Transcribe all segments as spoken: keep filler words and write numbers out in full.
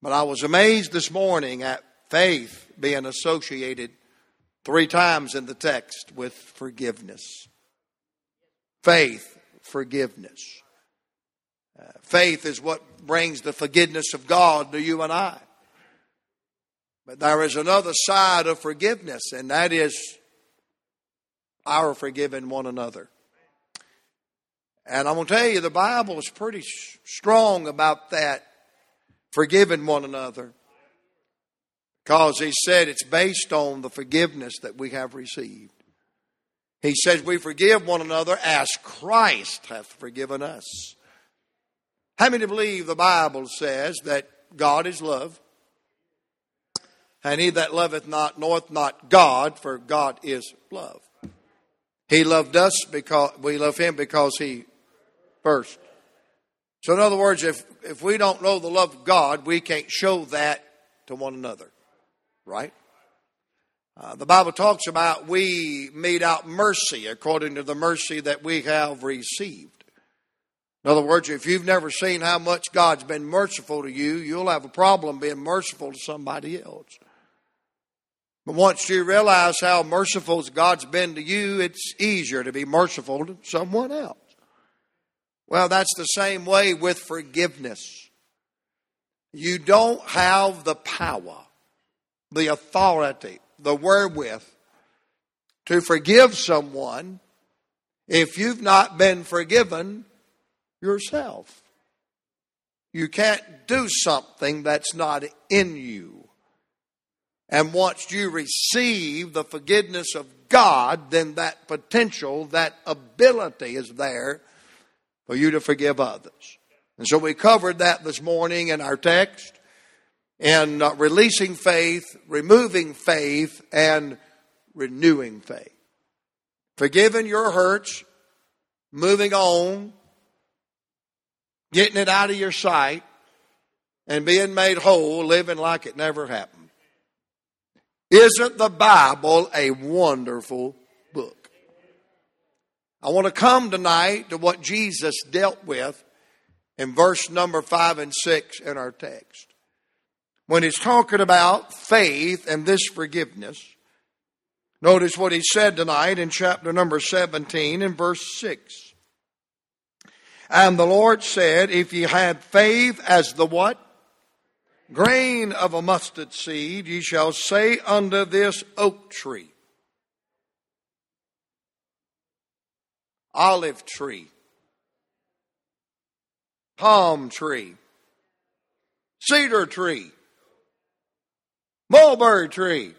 But I was amazed this morning at faith being associated three times in the text with forgiveness. Faith, forgiveness. Uh, faith is what brings the forgiveness of God to you and I. But there is another side of forgiveness, and that is our forgiving one another. And I'm going to tell you, the Bible is pretty strong about that, forgiving one another. Because he said it's based on the forgiveness that we have received. He says we forgive one another as Christ hath forgiven us. How many believe the Bible says that God is love? And he that loveth not knoweth not God, for God is love. He loved us because we love him because he first. So in other words, if, if we don't know the love of God, we can't show that to one another. Right? Uh, the Bible talks about we mete out mercy according to the mercy that we have received. In other words, if you've never seen how much God's been merciful to you, you'll have a problem being merciful to somebody else. But once you realize how merciful God's been to you, it's easier to be merciful to someone else. Well, that's the same way with forgiveness. You don't have the power, the authority, the wherewith to forgive someone if you've not been forgiven yourself. You can't do something that's not in you. And once you receive the forgiveness of God, then that potential, that ability is there for you to forgive others. And so we covered that this morning in our text. And uh, releasing faith, removing faith, and renewing faith. Forgiving your hurts, moving on, getting it out of your sight, and being made whole, living like it never happened. Isn't the Bible a wonderful book? I want to come tonight to what Jesus dealt with in verse number five and six in our text. When he's talking about faith and this forgiveness, notice what he said tonight in chapter number seventeen and verse six. And the Lord said, if ye had faith as the what? Grain of a mustard seed, ye shall say unto this oak tree, olive tree, palm tree, cedar tree, mulberry tree.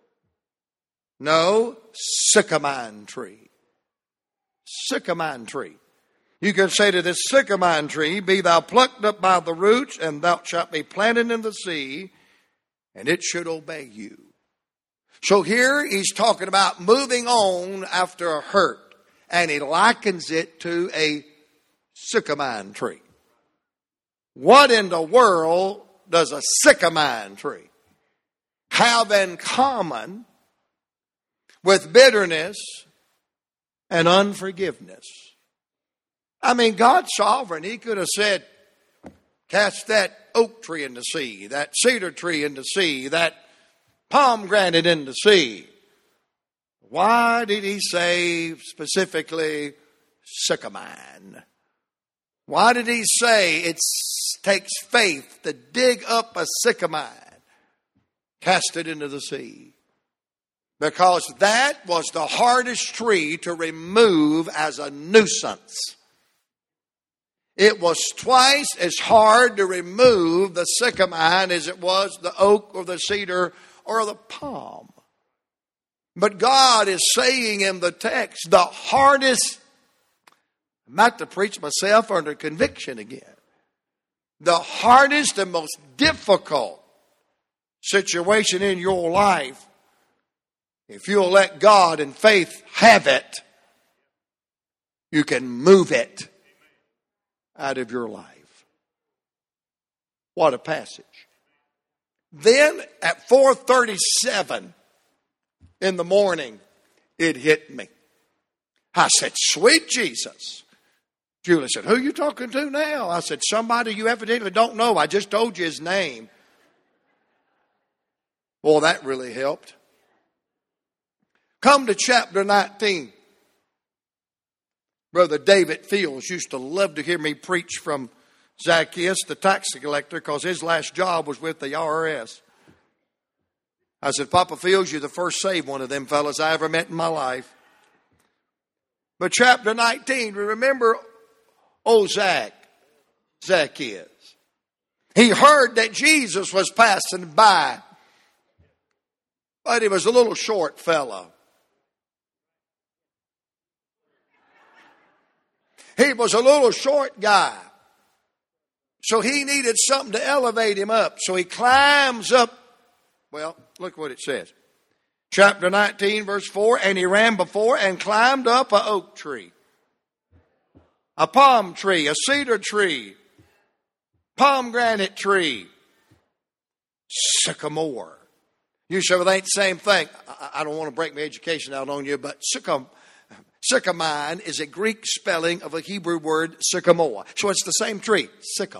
No, sycamine tree. Sycamine tree. You can say to this sycamine tree, be thou plucked up by the roots, and thou shalt be planted in the sea, and it should obey you. So here he's talking about moving on after a hurt, and he likens it to a sycamine tree. What in the world does a sycamine tree have in common with bitterness and unforgiveness? I mean, God's sovereign. He could have said, cast that oak tree in the sea, that cedar tree in the sea, that pomegranate in the sea. Why did he say specifically sycamine? Why did he say it takes faith to dig up a sycamine, cast it into the sea? Because that was the hardest tree to remove as a nuisance. It was twice as hard to remove the sycamine as it was the oak or the cedar or the palm. But God is saying in the text, the hardest, I'm about to preach myself under conviction again. The hardest and most difficult situation in your life, if you'll let God and faith have it, you can move it out of your life. What a passage. Then at four thirty-seven in the morning, it hit me. I said, sweet Jesus. Julie said, who are you talking to now? I said, somebody you evidently don't know. I just told you his name. Boy, that really helped. Come to chapter nineteen. Brother David Fields used to love to hear me preach from Zacchaeus, the tax collector, because his last job was with the I R S. I said, Papa Fields, you're the first saved one of them fellas I ever met in my life. But chapter nineteen, we remember old Zach, Zacchaeus. He heard that Jesus was passing by, but he was a little short fella. He was a little short guy. So he needed something to elevate him up. So he climbs up. Well, look what it says. Chapter nineteen, verse four. And he ran before and climbed up an oak tree, a palm tree, a cedar tree, pomegranate tree, sycamore. You say, well, they ain't the same thing. I don't want to break my education out on you, but sycamore. Sycamine is a Greek spelling of a Hebrew word, sycamore. So it's the same tree, sycam.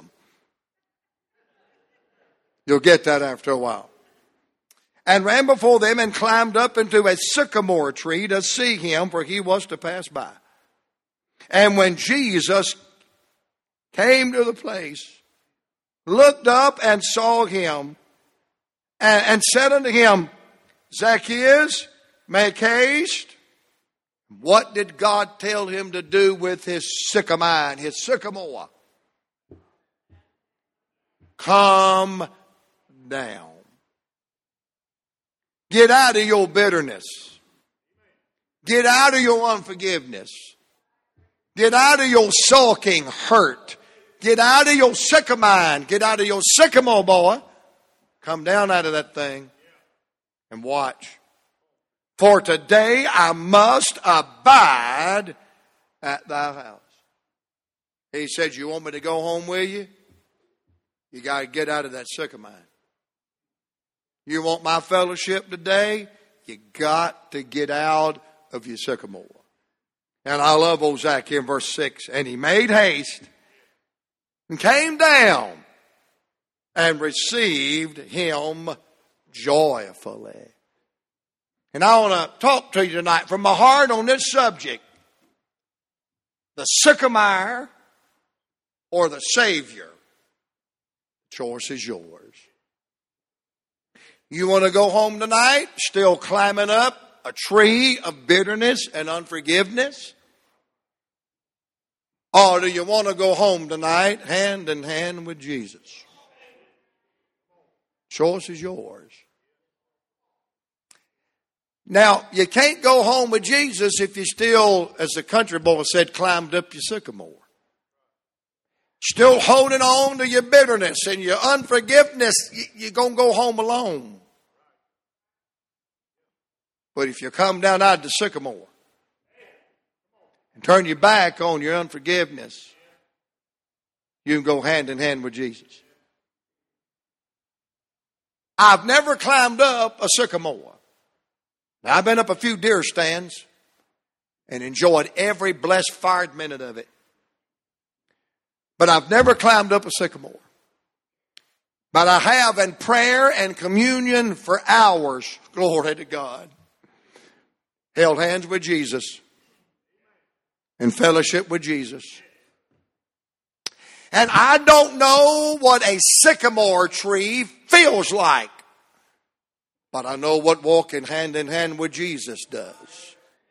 You'll get that after a while. And ran before them and climbed up into a sycamore tree to see him, for he was to pass by. And when Jesus came to the place, looked up and saw him, and, and said unto him, Zacchaeus, make haste. What did God tell him to do with his sycamine, his sycamore? Come down. Get out of your bitterness. Get out of your unforgiveness. Get out of your sulking hurt. Get out of your sycamine. Get out of your sycamore, boy. Come down out of that thing and watch. For today I must abide at thy house. He said, you want me to go home with you? You got to get out of that sycamine. You want my fellowship today? You got to get out of your sycamore. And I love old Zach here in verse six. And he made haste and came down and received him joyfully. And I want to talk to you tonight from my heart on this subject. The sycamore or the Savior. The choice is yours. You want to go home tonight still climbing up a tree of bitterness and unforgiveness? Or do you want to go home tonight hand in hand with Jesus? Choice is yours. Now, you can't go home with Jesus if you still, as the country boy said, climbed up your sycamore. Still holding on to your bitterness and your unforgiveness, you're going to go home alone. But if you come down out of the sycamore and turn your back on your unforgiveness, you can go hand in hand with Jesus. I've never climbed up a sycamore. Now, I've been up a few deer stands and enjoyed every blessed fired minute of it. But I've never climbed up a sycamore. But I have in prayer and communion for hours, glory to God, held hands with Jesus in fellowship with Jesus. And I don't know what a sycamore tree feels like. But I know what walking hand in hand with Jesus does.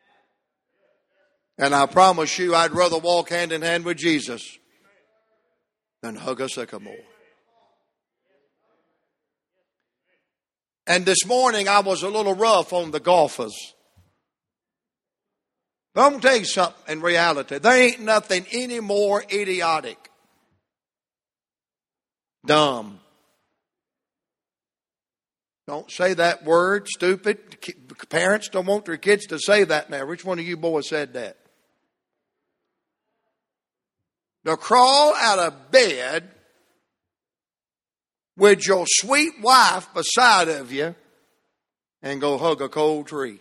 And I promise you, I'd rather walk hand in hand with Jesus than hug a sycamore. And this morning, I was a little rough on the golfers. But I'm going to tell you something in reality. There ain't nothing any more idiotic, dumb. Don't say that word, stupid. Parents don't want their kids to say that now. Which one of you boys said that? To crawl out of bed with your sweet wife beside of you and go hug a cold tree.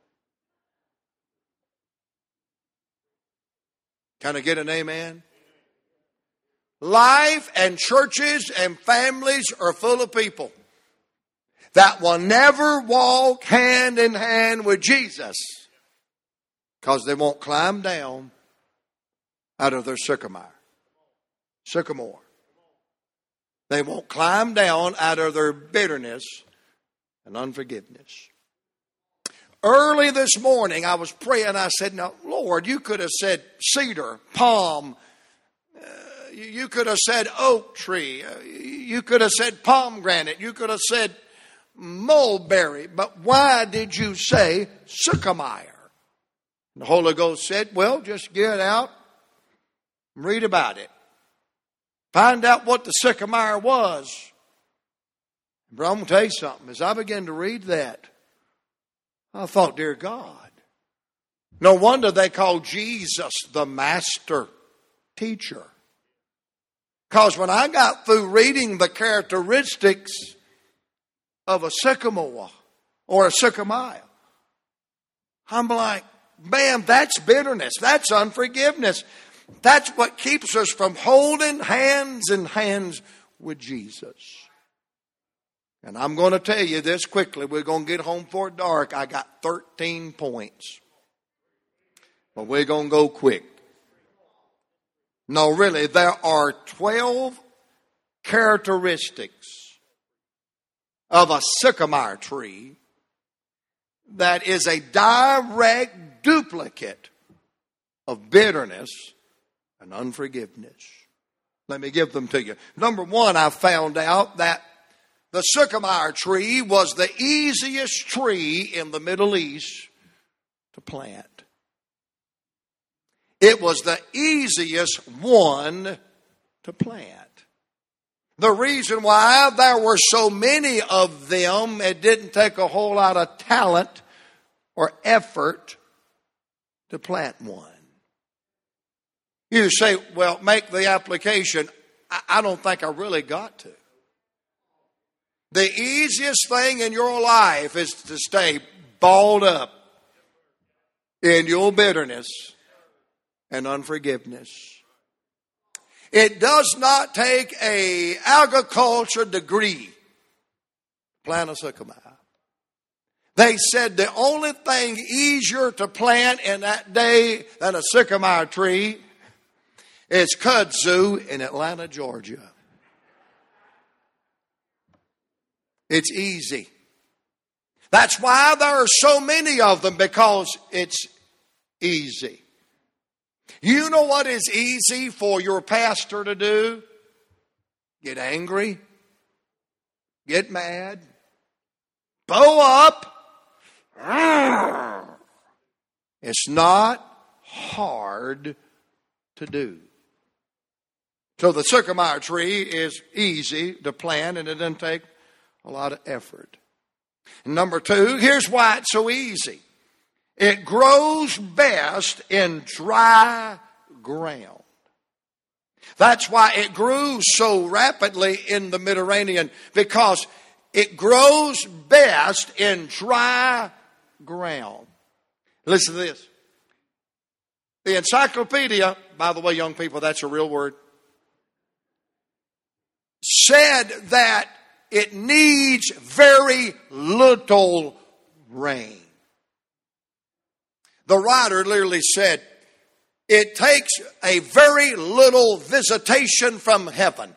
Can I get an amen? Life and churches and families are full of people that will never walk hand in hand with Jesus because they won't climb down out of their sycamore. Sycamore. They won't climb down out of their bitterness and unforgiveness. Early this morning, I was praying. I said, now, Lord, you could have said cedar, palm. Uh, you, you could have said oak tree. Uh, you could have said pomegranate. You could have said mulberry. But why did you say sycamore? The Holy Ghost said, well, just get out and read about it. Find out what the sycamore was. But I'm going to tell you something. As I began to read that, I thought, dear God, no wonder they call Jesus the master teacher. Because when I got through reading the characteristics of a sycamore or a sycamore, I'm like, man, that's bitterness. That's unforgiveness. That's what keeps us from holding hands in hands with Jesus. And I'm going to tell you this quickly. We're going to get home before dark. I got thirteen points. But we're going to go quick. No, really, there are twelve characteristics of a sycamore tree that is a direct duplicate of bitterness and unforgiveness. Let me give them to you. Number one, I found out that the sycamore tree was the easiest tree in the Middle East to plant. It was the easiest one to plant. The reason why there were so many of them, it didn't take a whole lot of talent or effort to plant one. You say, well, make the application. I don't think I really got to. The easiest thing in your life is to stay balled up in your bitterness and unforgiveness. It does not take a agriculture degree to plant a sycamore. They said the only thing easier to plant in that day than a sycamore tree is kudzu in Atlanta, Georgia. It's easy. That's why there are so many of them, because it's easy. You know what is easy for your pastor to do? Get angry. Get mad. Bow up. It's not hard to do. So the sycamore tree is easy to plant, and it doesn't take a lot of effort. And number two, here's why it's so easy. It grows best in dry ground. That's why it grew so rapidly in the Mediterranean, because it grows best in dry ground. Listen to this. The encyclopedia, by the way, young people, that's a real word, said that it needs very little rain. The writer literally said, it takes a very little visitation from heaven.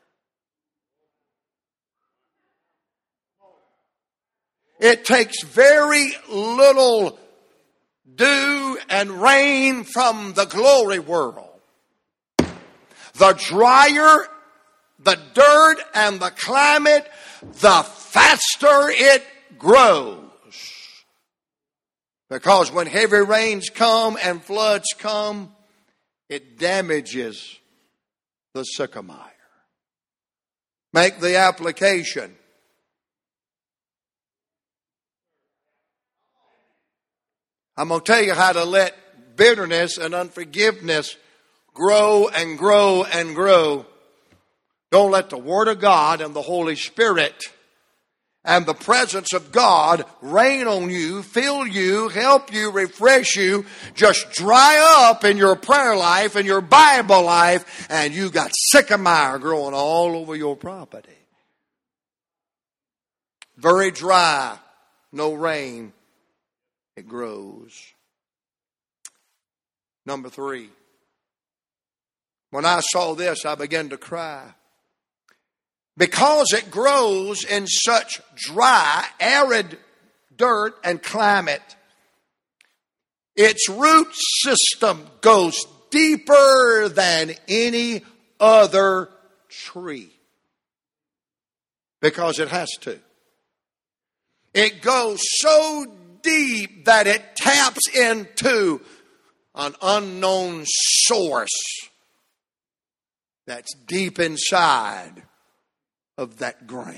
It takes very little dew and rain from the glory world. The drier the dirt and the climate, the faster it grows. Because when heavy rains come and floods come, it damages the sycamore. Make the application. I'm going to tell you how to let bitterness and unforgiveness grow and grow and grow. Don't let the Word of God and the Holy Spirit and the presence of God rain on you, fill you, help you, refresh you. Just dry up in your prayer life and your Bible life, and you got sycamore growing all over your property. very dry, no rain, it grows. Number three. When I saw this, I began to cry. Because it grows in such dry, arid dirt and climate, its root system goes deeper than any other tree. Because it has to. It goes so deep that it taps into an unknown source that's deep inside of that ground.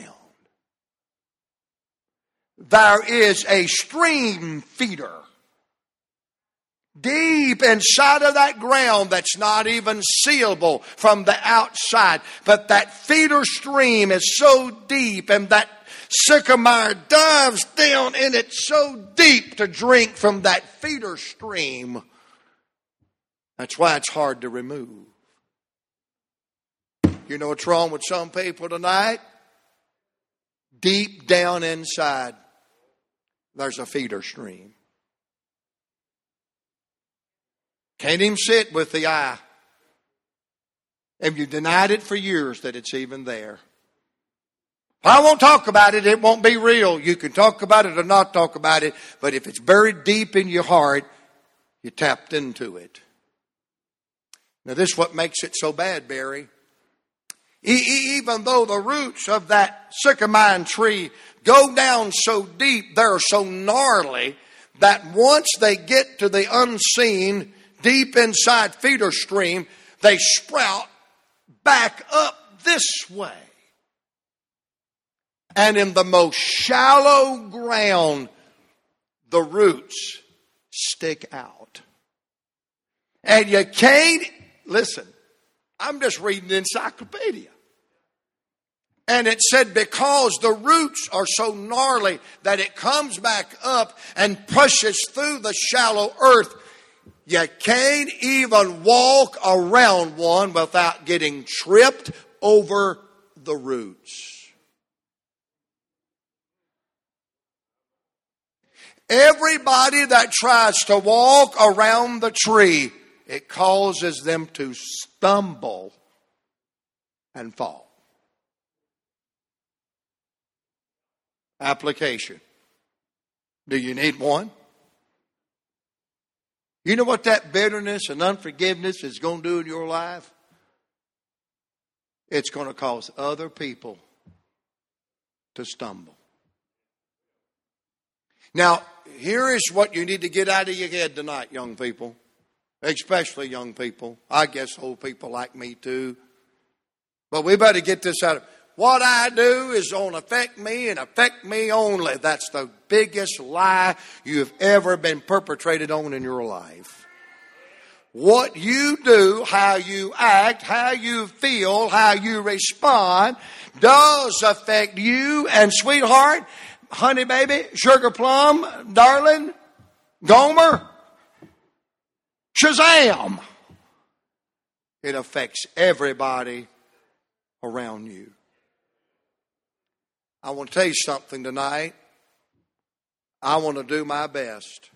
There is a stream feeder deep inside of that ground that's not even seeable from the outside. But that feeder stream is so deep, and that sycamore dives down in it so deep to drink from that feeder stream. That's why it's hard to remove. You know what's wrong with some people tonight? Deep down inside, there's a feeder stream. Can't even sit with the eye. And you denied it for years that it's even there. If I won't talk about it, it won't be real. You can talk about it or not talk about it, but if it's buried deep in your heart, you tapped into it. Now this is what makes it so bad, Barry. Even though the roots of that sycamore tree go down so deep, they're so gnarly, that once they get to the unseen, deep inside feeder stream, they sprout back up this way. And in the most shallow ground, the roots stick out. And you can't, listen, I'm just reading the encyclopedia. And it said because the roots are so gnarly that it comes back up and pushes through the shallow earth, you can't even walk around one without getting tripped over the roots. Everybody that tries to walk around the tree, it causes them to stumble and fall. Application. Do you need one? You know what that bitterness and unforgiveness is going to do in your life? It's going to cause other people to stumble. Now, here is what you need to get out of your head tonight, young people. Especially young people. I guess old people like me too. But we better get this out of what I do is going to affect me and affect me only. That's the biggest lie you've ever been perpetrated on in your life. What you do, how you act, how you feel, how you respond does affect you. And sweetheart, honey baby, sugar plum, darling, Gomer, Shazam. It affects everybody around you. I want to tell you something tonight. I want to do my best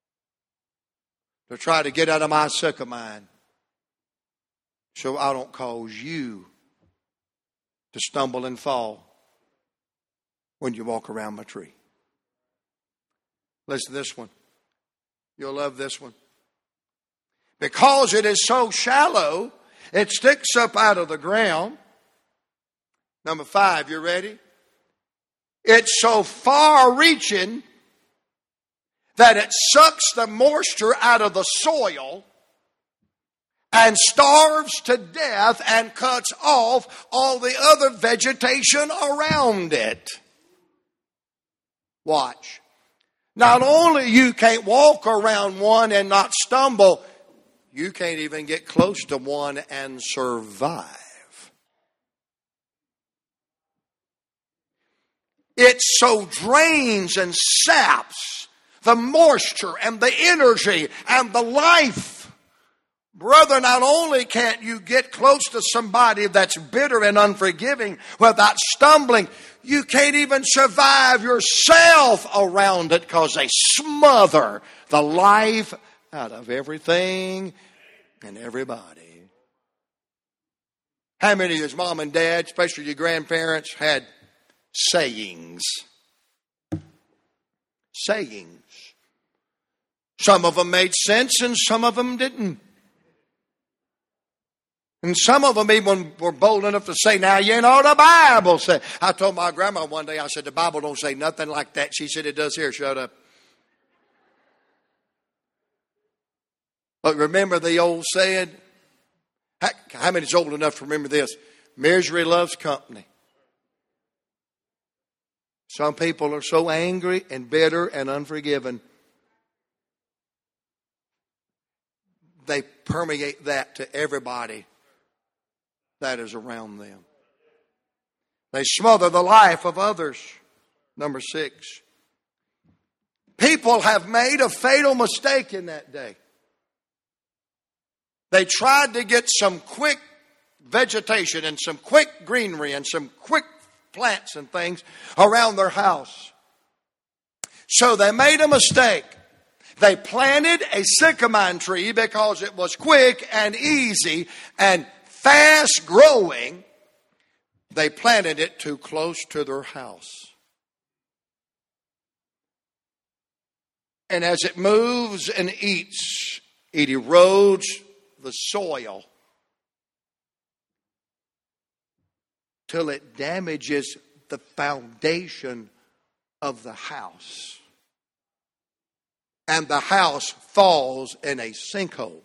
to try to get out of my sick of mine so I don't cause you to stumble and fall when you walk around my tree. Listen to this one. You'll love this one. Because it is so shallow, it sticks up out of the ground. Number five, you ready? It's so far-reaching that it sucks the moisture out of the soil and starves to death and cuts off all the other vegetation around it. Watch. Not only you can't walk around one and not stumble, you can't even get close to one and survive. It so drains and saps the moisture and the energy and the life Brother, not only can't you get close to somebody that's bitter and unforgiving without stumbling, you can't even survive yourself around it because they smother the life out of everything and everybody. How many of your mom and dad, especially your grandparents, had sayings? Sayings. Some of them made sense and some of them didn't. And some of them even were bold enough to say, now you know the Bible said. I told my grandma one day, I said, the Bible don't say nothing like that. She said, it does here, shut up. But remember the old saying? How, how many's old enough to remember this? Misery loves company. Some people are so angry and bitter and unforgiving. They permeate that to everybody that is around them. They smother the life of others. Number six. People have made a fatal mistake in that day. They tried to get some quick vegetation and some quick greenery and some quick plants and things around their house. So they made a mistake. They planted a sycamore tree because it was quick and easy and fast growing. They planted it too close to their house. And as it moves and eats, it erodes the soil till it damages the foundation of the house. And the house falls in a sinkhole.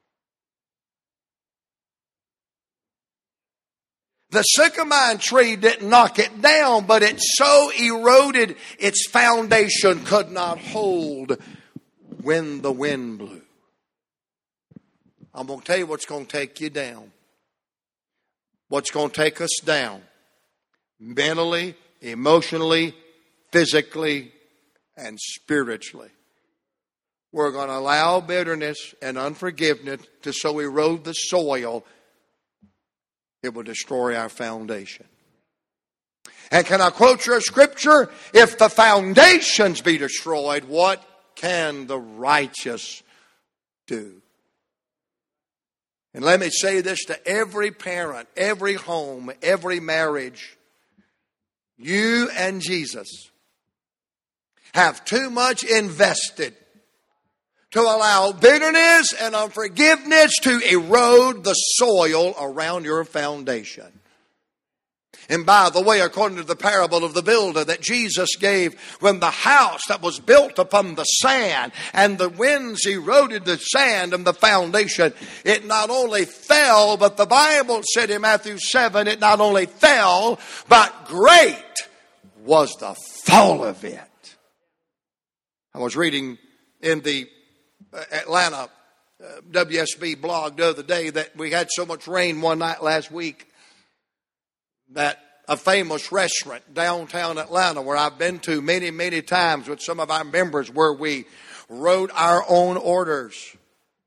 The sycamore tree didn't knock it down, but it so eroded its foundation could not hold when the wind blew. I'm going to tell you what's going to take you down. What's going to take us down. Mentally, emotionally, physically, and spiritually. We're going to allow bitterness and unforgiveness to so erode the soil, it will destroy our foundation. And can I quote your scripture? If the foundations be destroyed, what can the righteous do? And let me say this to every parent, every home, every marriage. You and Jesus have too much invested to allow bitterness and unforgiveness to erode the soil around your foundation. And by the way, according to the parable of the builder that Jesus gave, when the house that was built upon the sand and the winds eroded the sand and the foundation, it not only fell, but the Bible said in Matthew seven, it not only fell, but great was the fall of it. I was reading in the Atlanta uh, W S B blog the other day that we had so much rain one night last week that a famous restaurant downtown Atlanta, where I've been to many, many times with some of our members, where we wrote our own orders.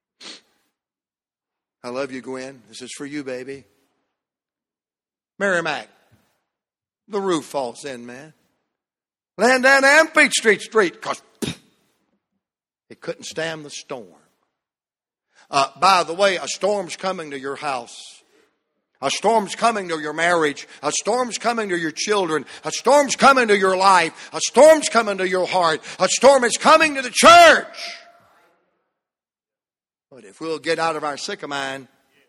I love you, Gwen. This is for you, baby. Mary Mac, the roof falls in, man. Land down and Peachtree Street, because it couldn't stand the storm. Uh, by the way, a storm's coming to your house. A storm's coming to your marriage. A storm's coming to your children. A storm's coming to your life. A storm's coming to your heart. A storm is coming to the church. But if we'll get out of our sycamore,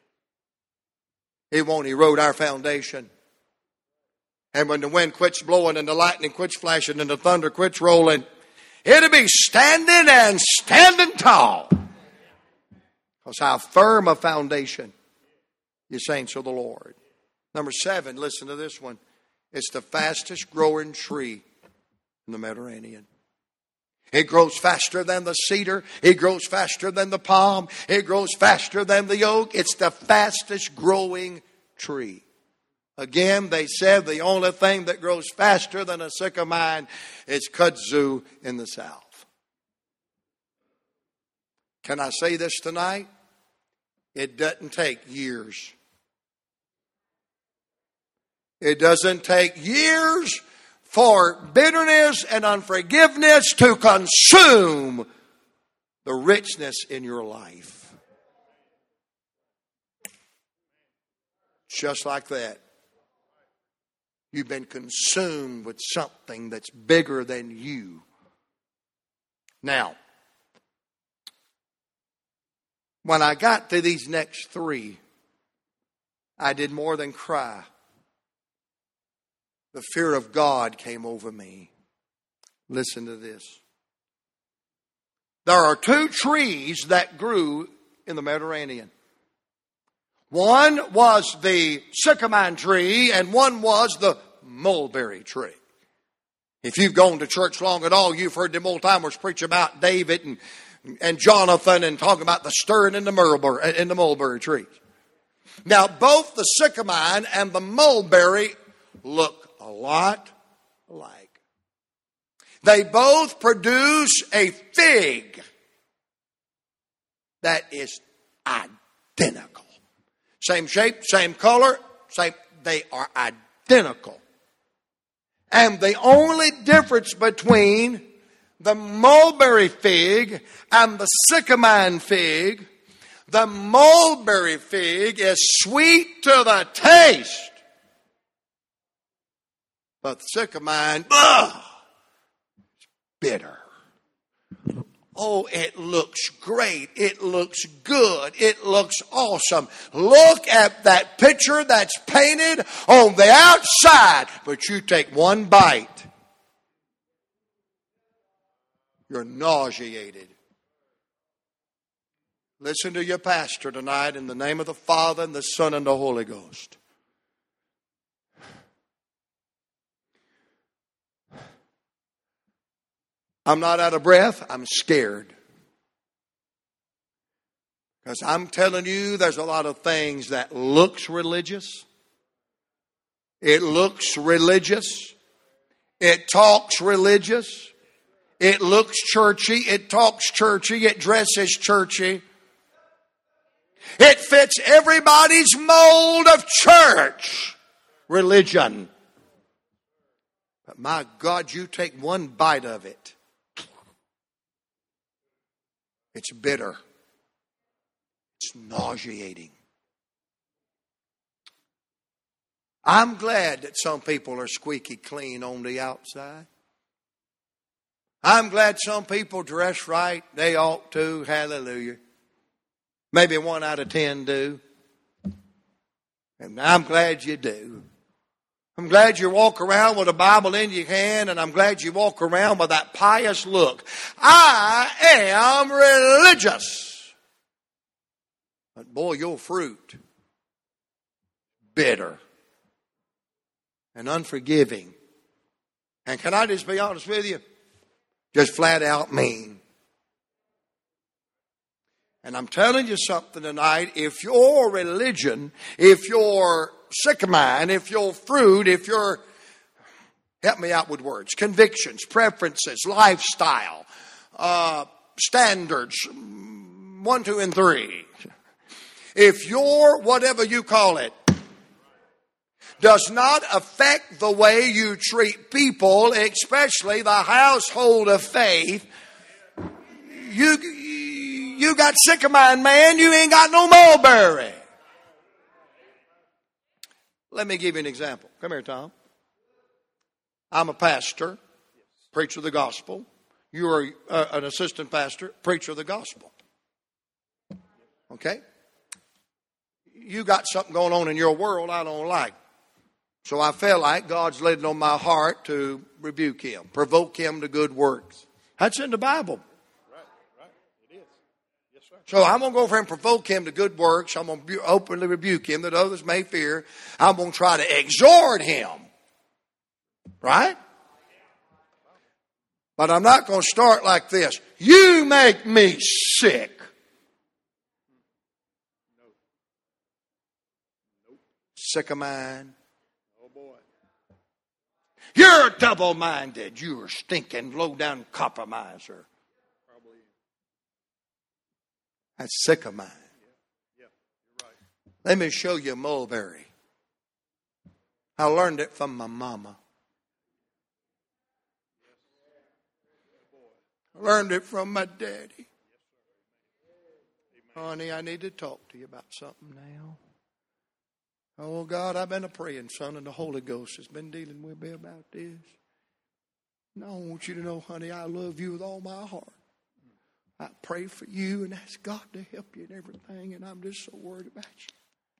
it won't erode our foundation. And when the wind quits blowing and the lightning quits flashing and the thunder quits rolling, it'll be standing and standing tall. Because how firm a foundation, you saints of the Lord. Number seven, listen to this one. It's the fastest growing tree in the Mediterranean. It grows faster than the cedar. It grows faster than the palm. It grows faster than the oak. It's the fastest growing tree. Again, they said the only thing that grows faster than a sycamore is kudzu in the south. Can I say this tonight? It doesn't take years. It doesn't take years for bitterness and unforgiveness to consume the richness in your life. Just like that. You've been consumed with something that's bigger than you. Now, when I got to these next three, I did more than cry. The fear of God came over me. Listen to this. There are two trees that grew in the Mediterranean. One was the sycamore tree and one was the mulberry tree. If you've gone to church long at all, you've heard them old timers preach about David and, and Jonathan and talking about the stirring in the mulberry, in the mulberry trees. Now, both the sycamore and the mulberry look a lot alike. They both produce a fig that is identical. Same shape, same color, same, they are identical. And the only difference between the mulberry fig and the sycamore fig, the mulberry fig is sweet to the taste. But the sycamore, ugh, it's bitter. Oh, it looks great. It looks good. It looks awesome. Look at that picture that's painted on the outside. But you take one bite, you're nauseated. Listen to your pastor tonight in the name of the Father and the Son and the Holy Ghost. I'm not out of breath. I'm scared. Because I'm telling you, there's a lot of things that looks religious. It looks religious. It talks religious. It looks churchy. It talks churchy. It dresses churchy. It fits everybody's mold of church religion. But my God, you take one bite of it. It's bitter. It's nauseating. I'm glad that some people are squeaky clean on the outside. I'm glad some people dress right. They ought to. Hallelujah. Maybe one out of ten do. And I'm glad you do. I'm glad you walk around with a Bible in your hand, and I'm glad you walk around with that pious look. I am religious. But boy, your fruit, bitter and unforgiving. And can I just be honest with you? Just flat out mean. And I'm telling you something tonight. If your religion, if your sycamore, and if your fruit, if your, help me out with words, convictions, preferences, lifestyle, uh, standards, one, two, and three. If your, whatever you call it, does not affect the way you treat people, especially the household of faith, you, you got sycamore, man, you ain't got no mulberry. Let me give you an example. Come here, Tom. I'm a pastor, preacher of the gospel. You are uh, an assistant pastor, preacher of the gospel. Okay? You got something going on in your world I don't like. So I feel like God's laid it on my heart to rebuke him, provoke him to good works. That's in the Bible. So I'm going to go over and provoke him to good works. I'm going to openly rebuke him that others may fear. I'm going to try to exhort him. Right? But I'm not going to start like this. You make me sick. Sick of mine. Oh boy. You're double-minded. You're a stinking low-down compromiser. That's sick of mine. Let me show you mulberry. I learned it from my mama. I learned it from my daddy. Honey, I need to talk to you about something now. Oh, God, I've been a praying son, and the Holy Ghost has been dealing with me about this. And I want you to know, honey, I love you with all my heart. I pray for you and ask God to help you in everything, and I'm just so worried about you.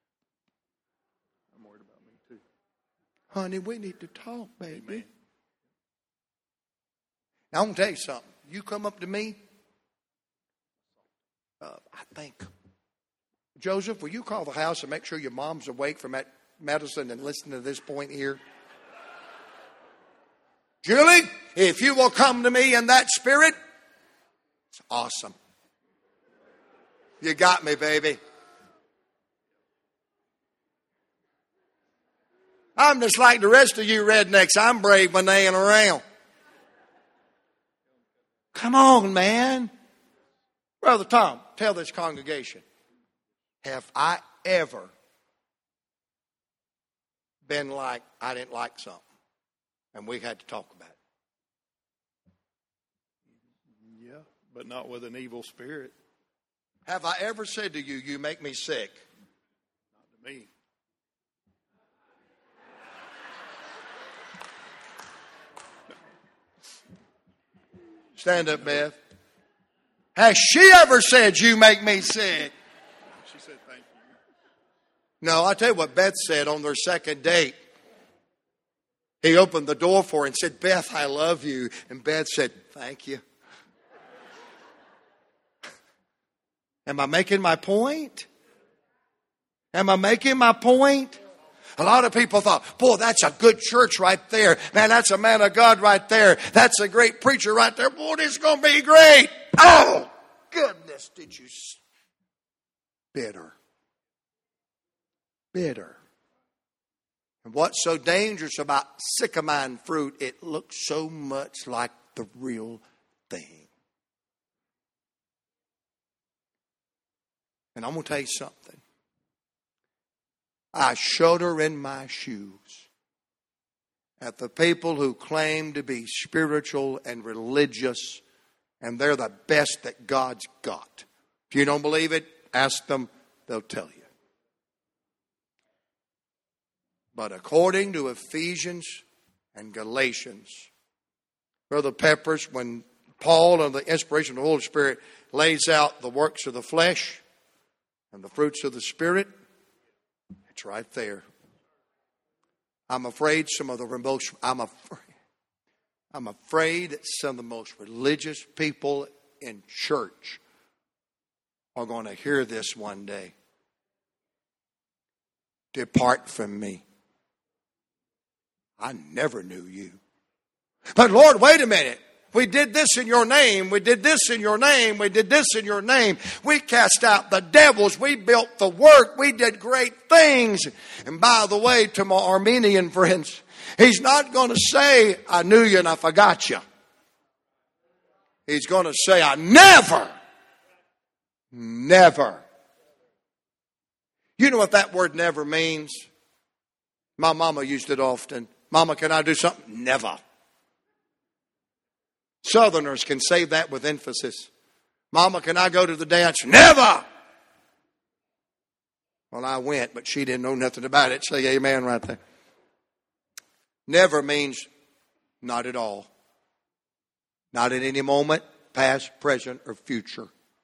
I'm worried about me too. Honey, we need to talk, baby. Amen. Now, I'm going to tell you something. You come up to me, uh, I think, Joseph, will you call the house and make sure your mom's awake from that medicine and listen to this point here? Julie, if you will come to me in that spirit, it's awesome. You got me, baby. I'm just like the rest of you rednecks. I'm brave when they ain't around. Come on, man. Brother Tom, tell this congregation, have I ever been like, I didn't like something, and we had to talk about it? Yeah, but not with an evil spirit. Have I ever said to you, you make me sick? Not to me. Stand up, Beth. Has she ever said, you make me sick? She said, thank you. No, I'll tell you what Beth said on their second date. He opened the door for her and said, Beth, I love you. And Beth said, thank you. Am I making my point? Am I making my point? A lot of people thought, boy, that's a good church right there. Man, that's a man of God right there. That's a great preacher right there. Boy, this is going to be great. Oh, goodness, did you... Bitter. Bitter. And what's so dangerous about sycamine fruit, it looks so much like the real thing. And I'm going to tell you something. I shudder in my shoes at the people who claim to be spiritual and religious, and they're the best that God's got. If you don't believe it, ask them, they'll tell you. But according to Ephesians and Galatians, Brother Peppers, when Paul, under the inspiration of the Holy Spirit, lays out the works of the flesh and the fruits of the Spirit, it's right there. I'm afraid some of the most, I'm afraid, I'm afraid that some of the most religious people in church are going to hear this one day. Depart from me. I never knew you. But Lord, wait a minute. We did this in your name. We did this in your name. We did this in your name. We cast out the devils. We built the work. We did great things. And by the way, to my Armenian friends, he's not going to say, I knew you and I forgot you. He's going to say, I never, never. You know what that word never means? My mama used it often. Mama, can I do something? Never. Southerners can say that with emphasis. Mama, can I go to the dance? Never! Well, I went, but she didn't know nothing about it. Say amen right there. Never means not at all. Not at any moment, past, present, or future.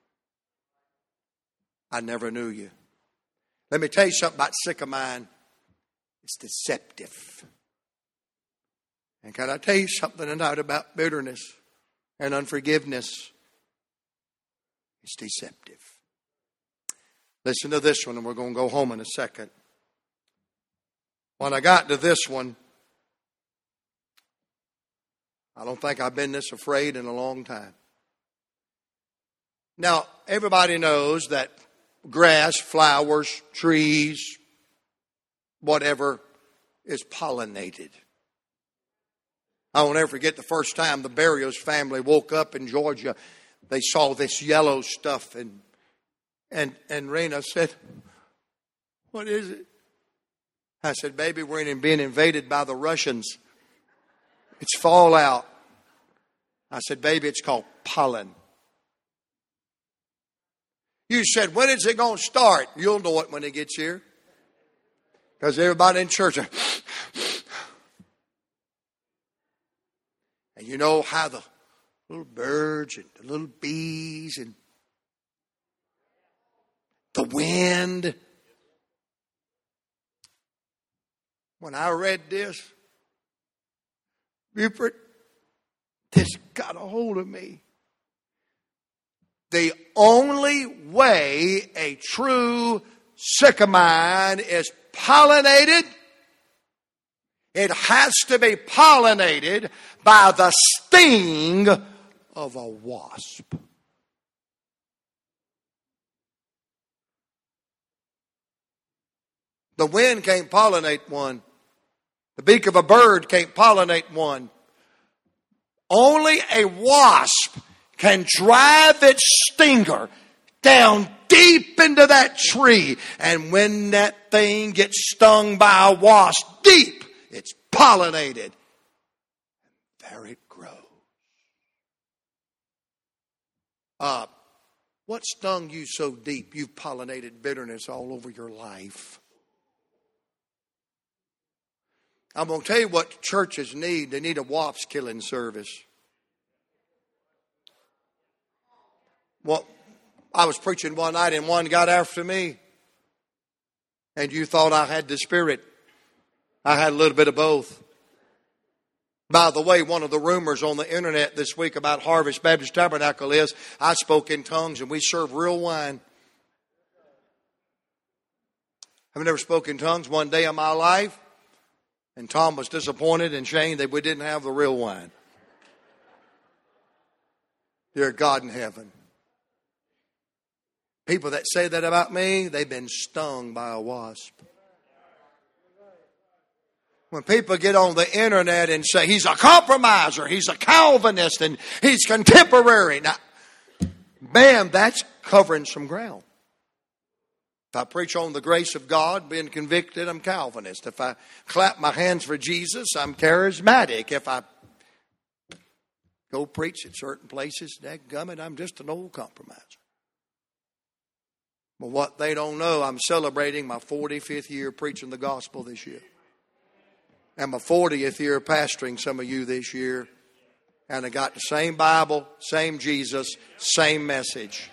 I never knew you. Let me tell you something about sycamine. It's deceptive. And can I tell you something tonight about bitterness and unforgiveness? It's deceptive. Listen to this one, and we're going to go home in a second. When I got to this one, I don't think I've been this afraid in a long time. Now, everybody knows that grass, flowers, trees, whatever, is pollinated. I won't ever forget the first time the Barrios family woke up in Georgia. They saw this yellow stuff, and and and Rena said, What is it? I said, baby, we're in being invaded by the Russians. It's fallout. I said, baby, it's called pollen. You said, when is it going to start? You'll know it when it gets here. Because everybody in church, and you know how the little birds and the little bees and the wind. When I read this, Rupert, this got a hold of me. The only way a true sycamine is pollinated, it has to be pollinated by the sting of a wasp. The wind can't pollinate one. The beak of a bird can't pollinate one. Only a wasp can drive its stinger down deep into that tree. And when that thing gets stung by a wasp deep, it's pollinated. There it grows. Uh, what stung you so deep you've pollinated bitterness all over your life? I'm going to tell you what churches need. They need a wasp killing service. Well, I was preaching one night and one got after me. And you thought I had the Spirit. I had a little bit of both. By the way, one of the rumors on the internet this week about Harvest Baptist Tabernacle is I spoke in tongues and we serve real wine. I've never spoken in tongues one day in my life. And Tom was disappointed and Shane that we didn't have the real wine. Dear God in heaven. People that say that about me, they've been stung by a wasp. When people get on the internet and say, he's a compromiser, he's a Calvinist, and he's contemporary. Now, bam, that's covering some ground. If I preach on the grace of God, being convicted, I'm Calvinist. If I clap my hands for Jesus, I'm charismatic. If I go preach at certain places, dadgummit, I'm just an old compromiser. But what they don't know, I'm celebrating my forty-fifth year preaching the gospel this year. And my fortieth year pastoring some of you this year. And I got the same Bible, same Jesus, same message.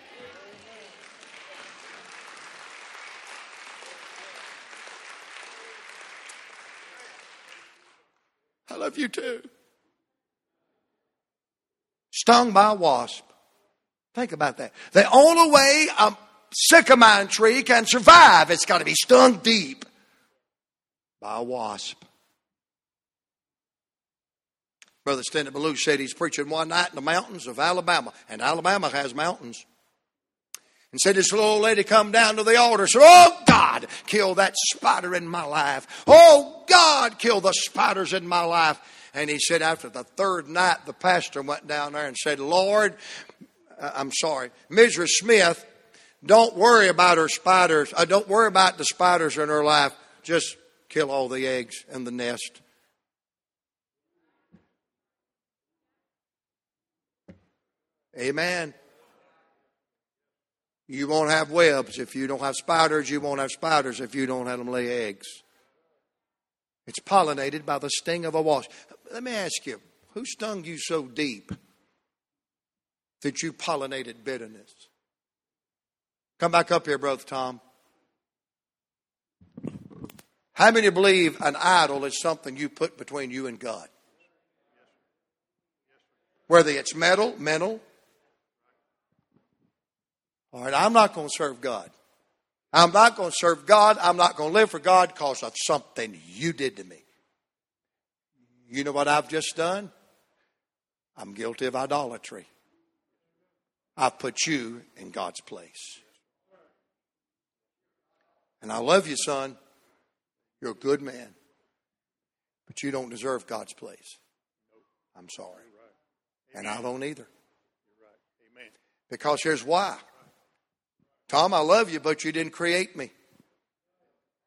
I love you too. Stung by a wasp. Think about that. The only way a sycamine tree can survive, it's got to be stung deep by a wasp. Brother Stanley Ballou said he's preaching one night in the mountains of Alabama. And Alabama has mountains. And said this little old lady come down to the altar and said, oh God, kill that spider in my life. Oh God, kill the spiders in my life. And he said after the third night, the pastor went down there and said, Lord, I'm sorry, Missus Smith, don't worry about her spiders. Uh, don't worry about the spiders in her life. Just kill all the eggs in the nest. Amen. You won't have webs if you don't have spiders. You won't have spiders if you don't have them lay eggs. It's pollinated by the sting of a wasp. Let me ask you, who stung you so deep that you pollinated bitterness? Come back up here, Brother Tom. How many believe an idol is something you put between you and God? Whether it's metal, mental. All right, I'm not going to serve God. I'm not going to serve God. I'm not going to live for God because of something you did to me. You know what I've just done? I'm guilty of idolatry. I've put you in God's place. And I love you, son. You're a good man. But you don't deserve God's place. I'm sorry. And I don't either. Because here's why. Tom, I love you, but you didn't create me.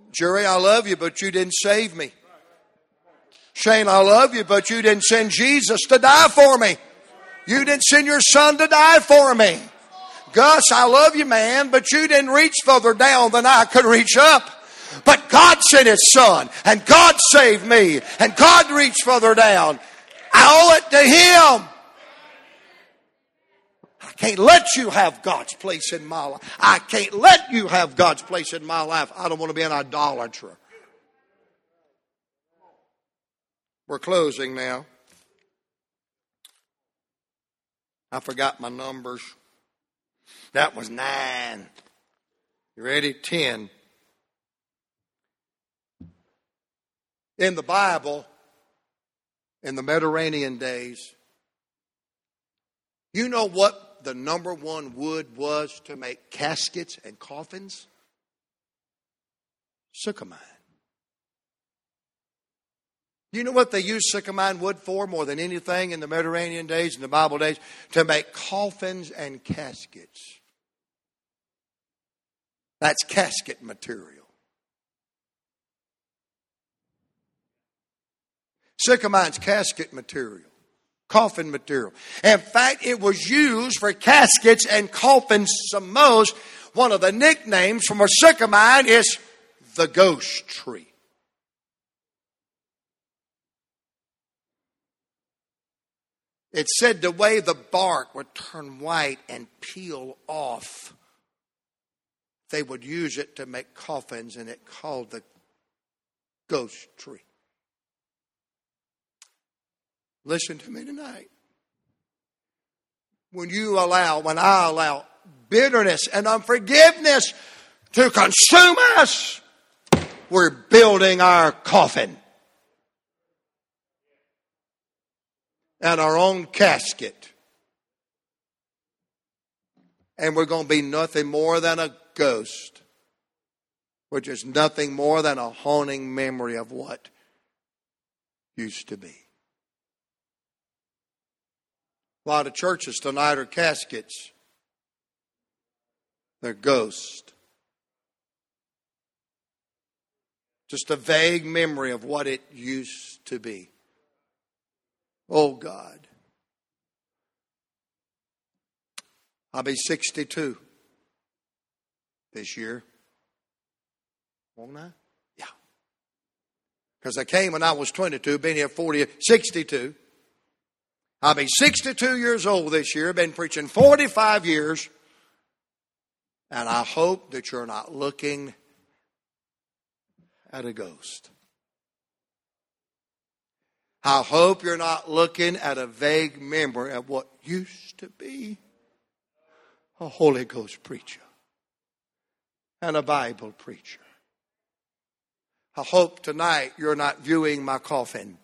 Jerry, I love you, but you didn't save me. Shane, I love you, but you didn't send Jesus to die for me. You didn't send your son to die for me. Gus, I love you, man, but you didn't reach further down than I could reach up. But God sent His son, and God saved me, and God reached further down. I owe it to Him. I can't let you have God's place in my life. I can't let you have God's place in my life. I don't want to be an idolater. We're closing now. I forgot my numbers. That was nine. You ready? Ten. In the Bible, in the Mediterranean days, you know what the number one wood was to make caskets and coffins? Sycamine. You know what they used sycamine wood for more than anything in the Mediterranean days, in the Bible days? To make coffins and caskets. That's casket material. Sycamine's casket material. Coffin material. In fact, it was used for caskets and coffins some most. One of the nicknames from a sycamine is the ghost tree. It said the way the bark would turn white and peel off, they would use it to make coffins, and it called the ghost tree. Listen to me tonight. When you allow, when I allow bitterness and unforgiveness to consume us, we're building our coffin and our own casket. And we're going to be nothing more than a ghost, which is nothing more than a haunting memory of what used to be. A lot of churches tonight are caskets. They're ghosts. Just a vague memory of what it used to be. Oh God. I'll be sixty-two this year. Won't I? Yeah. Because I came when I was twenty-two, been here forty, sixty-two. I'll be sixty-two years old this year, been preaching forty-five years. And I hope that you're not looking at a ghost. I hope you're not looking at a vague memory of what used to be a Holy Ghost preacher and a Bible preacher. I hope tonight you're not viewing my coffin.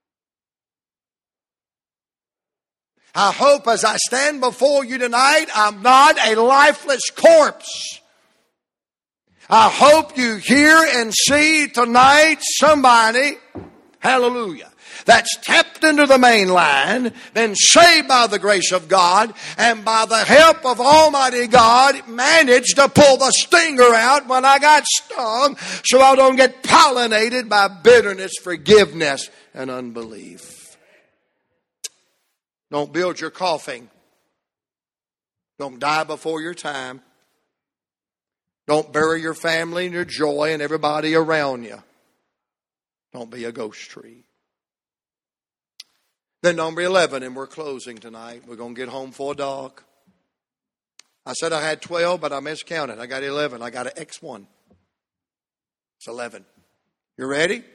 I hope as I stand before you tonight, I'm not a lifeless corpse. I hope you hear and see tonight somebody, hallelujah, that's tapped into the main line, been saved by the grace of God, and by the help of Almighty God, managed to pull the stinger out when I got stung, so I don't get pollinated by bitterness, forgiveness, and unbelief. Don't build your coffin. Don't die before your time. Don't bury your family and your joy and everybody around you. Don't be a ghost tree. Then number eleven, and we're closing tonight. We're going to get home for dark. I said I had twelve, but I miscounted. I got eleven. I got an X one. It's eleven. You ready?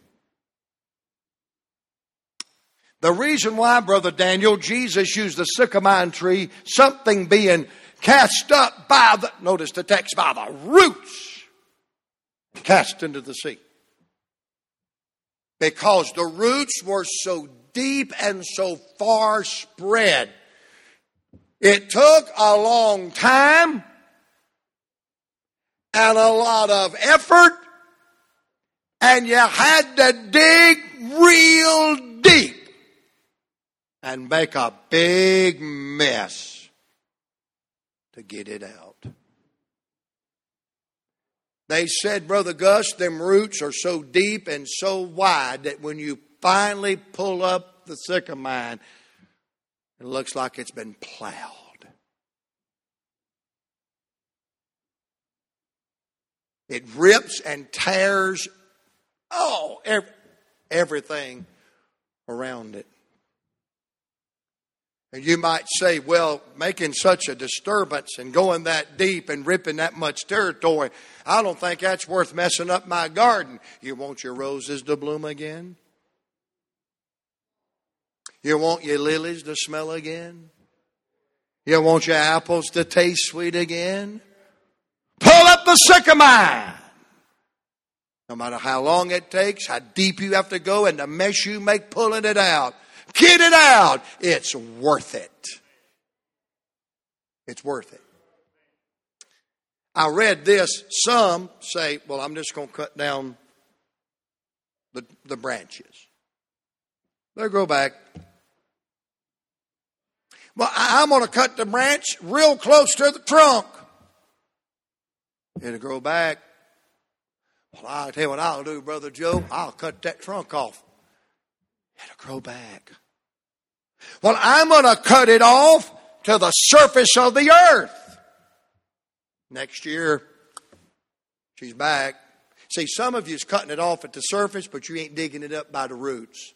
The reason why, Brother Daniel, Jesus used the sycamine tree, something being cast up by the, notice the text, by the roots, cast into the sea. Because the roots were so deep and so far spread. It took a long time and a lot of effort, and you had to dig real deep and make a big mess to get it out. They said, Brother Gus, them roots are so deep and so wide that when you finally pull up the sycamine, it looks like it's been plowed. It rips and tears, oh, every, everything around it. And you might say, well, making such a disturbance and going that deep and ripping that much territory, I don't think that's worth messing up my garden. You want your roses to bloom again? You want your lilies to smell again? You want your apples to taste sweet again? Pull up the sycamine. No matter how long it takes, how deep you have to go, and the mess you make pulling it out. Get it out. It's worth it. It's worth it. I read this. Some say, well, I'm just going to cut down the, the branches. They'll grow back. Well, I'm going to cut the branch real close to the trunk. It'll grow back. Well, I'll tell you what I'll do, Brother Joe. I'll cut that trunk off. It'll grow back. Well, I'm going to cut it off to the surface of the earth. Next year, she's back. See, some of you's cutting it off at the surface, but you ain't digging it up by the roots.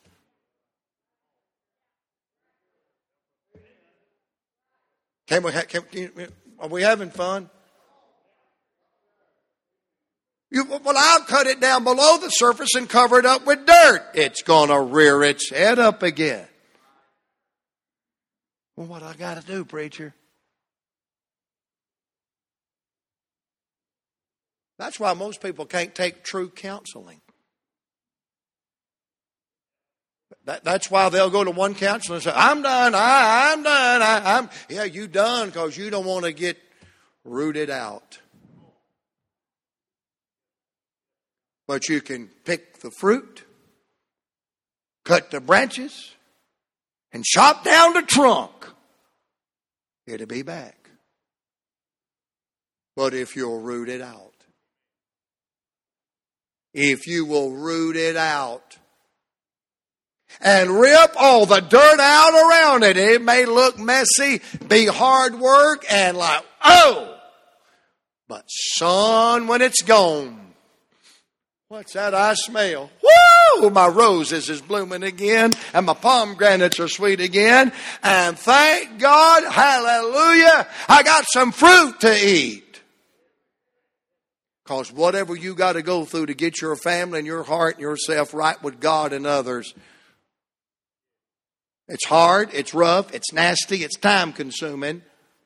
Can we, can, can, are we having fun? You, well, I'll cut it down below the surface and cover it up with dirt. It's going to rear its head up again. Well, what I got to do, preacher? That's why most people can't take true counseling. That, that's why they'll go to one counselor and say, I'm done, I, I'm done. I, I'm Yeah, you done because you don't want to get rooted out. But you can pick the fruit, cut the branches, and chop down the trunk. It'll be back. But if you'll root it out, if you will root it out and rip all the dirt out around it, it may look messy, be hard work, and like, oh! But son, when it's gone, what's that I smell? Woo! My roses is blooming again, and my pomegranates are sweet again. And thank God, hallelujah, I got some fruit to eat. Because whatever you got to go through to get your family and your heart and yourself right with God and others, it's hard, it's rough, it's nasty, it's time consuming,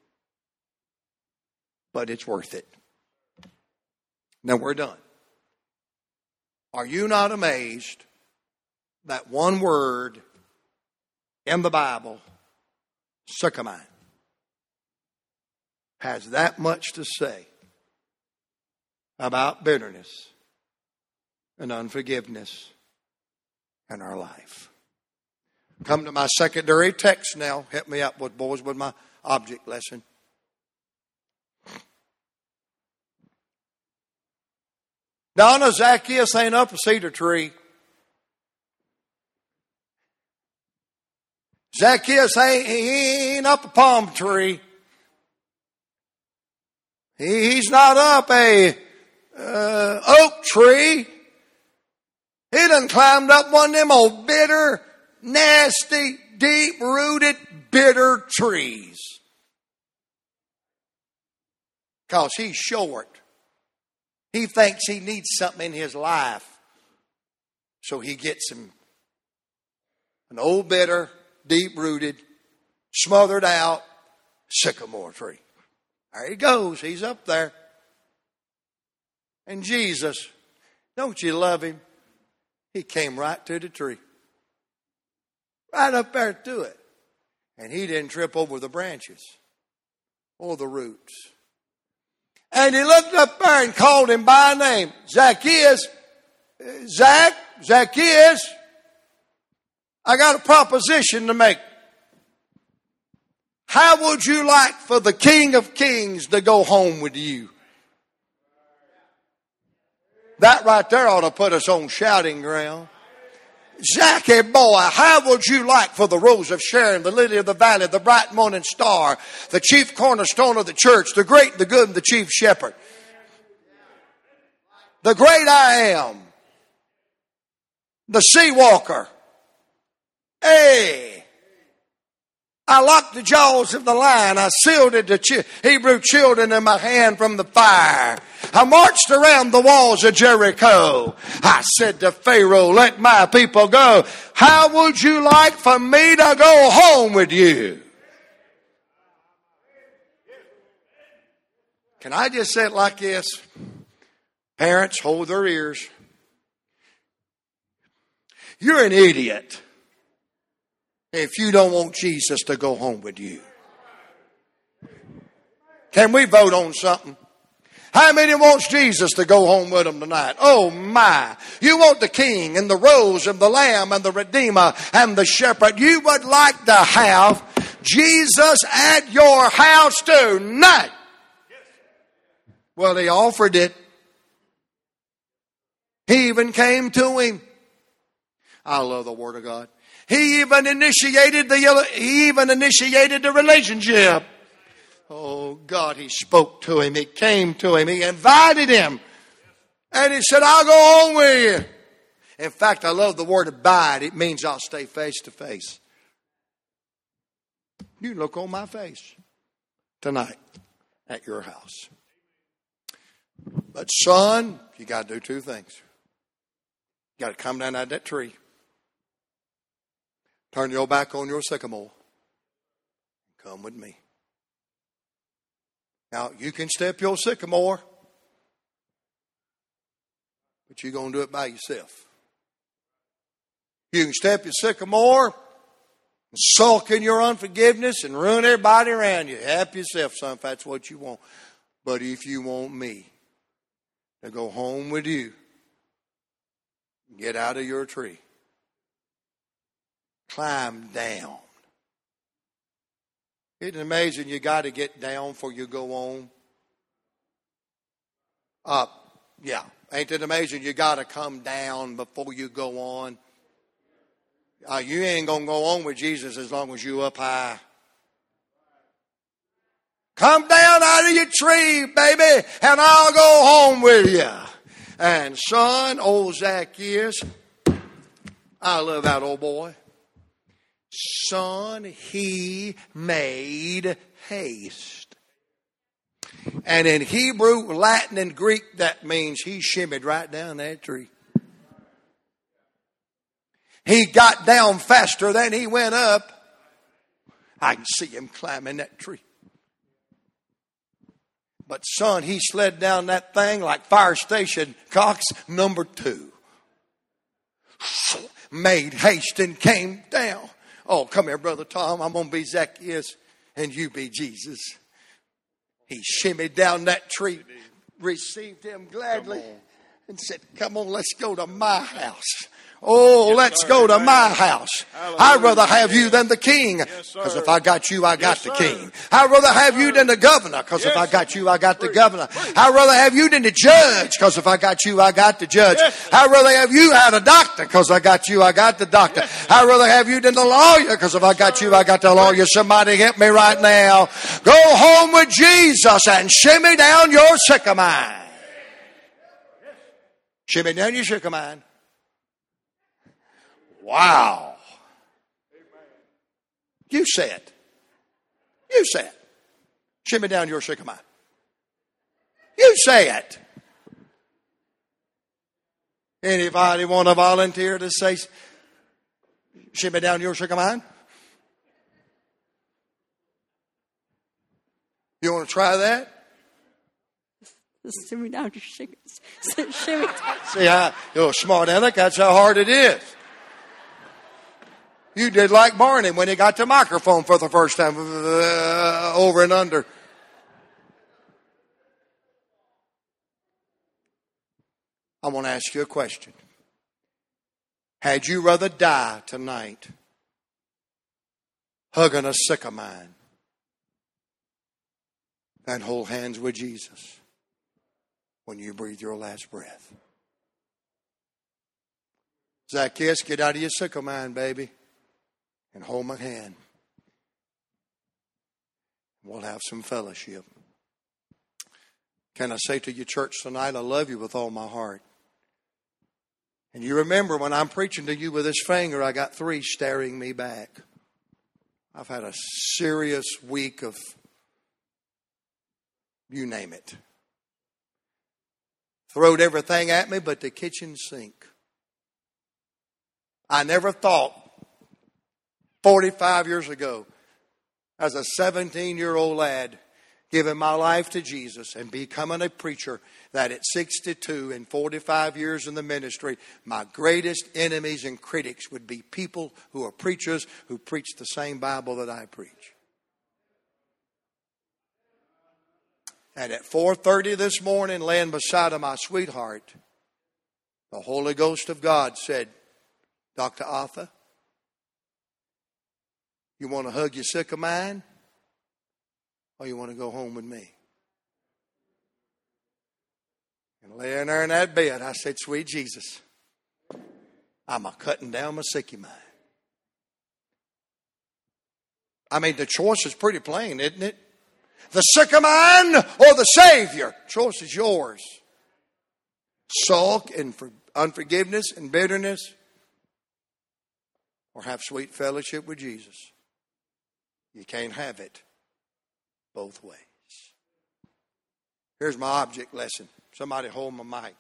but it's worth it. Now we're done. Are you not amazed that one word in the Bible, sycamine, has that much to say about bitterness and unforgiveness in our life? Come to my secondary text now. Help me out, with boys, with my object lesson. Donna, Zacchaeus ain't up a cedar tree. Zacchaeus ain't, he ain't up a palm tree. He, he's not up a uh, oak tree. He done climbed up one of them old bitter, nasty, deep-rooted, bitter trees. Because he's short. He thinks he needs something in his life. So he gets him an old, bitter, deep-rooted, smothered out sycamore tree. There he goes. He's up there. And Jesus, don't you love him? He came right to the tree. Right up there to it. And he didn't trip over the branches or the roots. And he looked up there and called him by name. Zacchaeus, Zac, Zacchaeus, I got a proposition to make. How would you like for the King of Kings to go home with you? That right there ought to put us on shouting ground. Zacchaeus, boy, how would you like for the rose of Sharon, the lily of the valley, the bright morning star, the chief cornerstone of the church, the great, the good, and the chief shepherd, the great I am, the sea walker. Hey, I locked the jaws of the lion. I sealed the chi- Hebrew children in my hand from the fire. I marched around the walls of Jericho. I said to Pharaoh, let my people go. How would you like for me to go home with you? Can I just say it like this? Parents, hold their ears. You're an idiot if you don't want Jesus to go home with you. Can we vote on something? How many wants Jesus to go home with them tonight? Oh my. You want the King and the Rose and the Lamb and the Redeemer and the Shepherd. You would like to have Jesus at your house tonight. Well, he offered it. He even came to him. I love the Word of God. He even initiated the, he even initiated the relationship. Oh, God, he spoke to him. He came to him. He invited him. And he said, I'll go home with you. In fact, I love the word abide. It means I'll stay face to face. You look on my face tonight at your house. But son, you got to do two things. You got to come down out of that tree. Turn your back on your sycamore. Come with me. Now, you can step your sycamore, but you're going to do it by yourself. You can step your sycamore and sulk in your unforgiveness and ruin everybody around you. Help yourself, son, if that's what you want. But if you want me to go home with you, get out of your tree. Climb down. Isn't it amazing you got to get down before you go on? Up. Yeah. Ain't it amazing you got to come down before you go on? Uh, you ain't going to go on with Jesus as long as you up high. Come down out of your tree, baby, and I'll go home with you. And son, old Zacchaeus, I love that old boy. Son, he made haste. And in Hebrew, Latin, and Greek, that means he shimmied right down that tree. He got down faster than he went up. I can see him climbing that tree. But son, he slid down that thing like fire station Cox number two. Made haste and came down. Oh, come here, Brother Tom. I'm going to be Zacchaeus and you be Jesus. He shimmied down that tree, received him gladly, and said, come on, let's go to my house. Oh, yes, let's sir. go to Amen. my house. Hallelujah. I'd rather have you than the king. Because yes, if I got you, I got yes, the king. I'd rather have you than the governor. Because yes. if I got you, I got the governor. I'd rather have you than the judge. Because if I got you, I got the judge. Yes, I'd rather have you had a doctor. Because I got you, I got the doctor. Yes, I'd rather have you than the lawyer. Because if I got you, I got the lawyer. Somebody help me right now. Go home with Jesus and shimmy down your sycamore. Shimmy down your sycamore. Wow. You say it. You say it. Shimmy down your sycamore. You say it. Anybody want to volunteer to say, shimmy down your sycamore? You want to try that? Shimmy down your sycamore. Shimmy down. See how you're a smart aleck. That's how hard it is. You did like Barney when he got the microphone for the first time, uh, over and under. I want to ask you a question. Had you rather die tonight hugging a sycamore than hold hands with Jesus when you breathe your last breath? Zacchaeus, get out of your sycamine, baby, and hold my hand. We'll have some fellowship. Can I say to you, church, tonight, I love you with all my heart. And you remember when I'm preaching to you with this finger, I got three staring me back. I've had a serious week of, you name it. Throwed everything at me but the kitchen sink. I never thought forty-five years ago, as a seventeen-year-old lad, giving my life to Jesus and becoming a preacher, that at sixty-two and forty-five years in the ministry, my greatest enemies and critics would be people who are preachers who preach the same Bible that I preach. And at four thirty this morning, laying beside of my sweetheart, the Holy Ghost of God said, Doctor Arthur, you want to hug your sick of mine? Or you want to go home with me? And laying there in that bed, I said, sweet Jesus, I'm a cutting down my sicky mine. I mean, the choice is pretty plain, isn't it? The sycamine or the Savior. Choice is yours. Sulk and unforgiveness and bitterness, or have sweet fellowship with Jesus. You can't have it both ways. Here's my object lesson. Somebody hold my mic.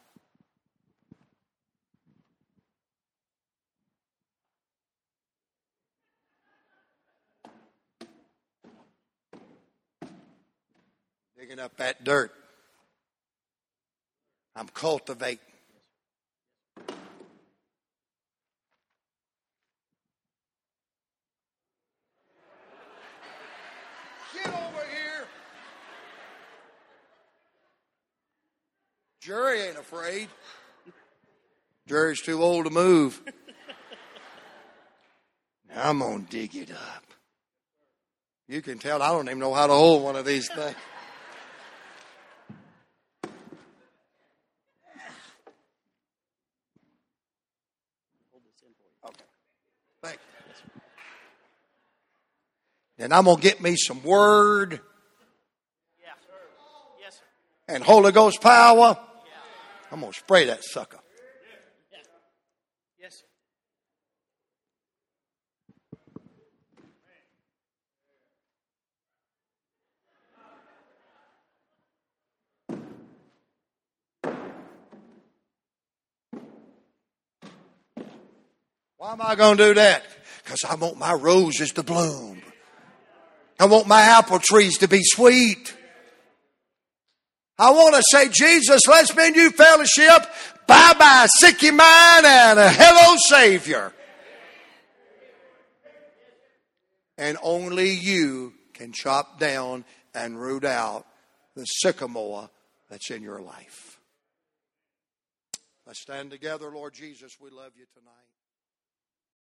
Digging up that dirt. I'm cultivating. Get over here. Jerry ain't afraid. Jerry's too old to move. Now I'm going to dig it up. You can tell I don't even know how to hold one of these things. Okay. Thank you. Then I'm going to get me some word. Yeah, sir. Yes, sir. And Holy Ghost power. I'm going to spray that sucker. Yeah. Yes, sir. Why am I going to do that? Because I want my roses to bloom. I want my apple trees to be sweet. I want to say, Jesus, let's be new fellowship. Bye-bye, sicky mine, and a hello, Savior. And only you can chop down and root out the sycamore that's in your life. Let's stand together, Lord Jesus. We love you tonight.